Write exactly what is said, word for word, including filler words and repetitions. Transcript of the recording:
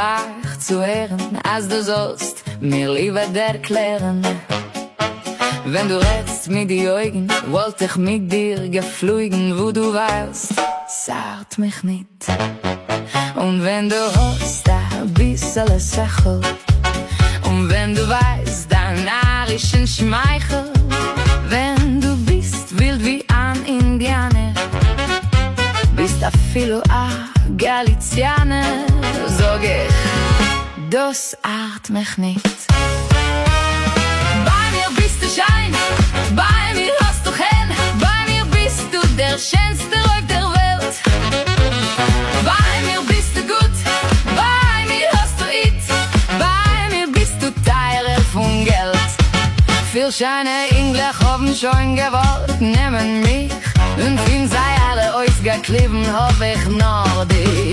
leicht zu hören, als du sollst mir lieber erklären. Wenn du redst mit die Augen, wollt ich mit dir geflogen, wo du weißt, sagt mich nicht. Und wenn du hast, ein bisschen Sächel, und wenn du weißt, dein narischen Schmeichel, wenn du bist wild wie ein Indianer, bist a filo a Galizianer, sag ich, das art mich nicht. Bei mir bist du Schein, bei mir hast du Hen, bei mir bist du der schönste auf der Welt. Bei mir bist du gut, bei mir hast du it, bei mir bist du teurer von Geld. Viel Scheine Englisch haben schon gewollt, nehmen mich, und fin sei alle ausgeklebt, hab ich noch dich.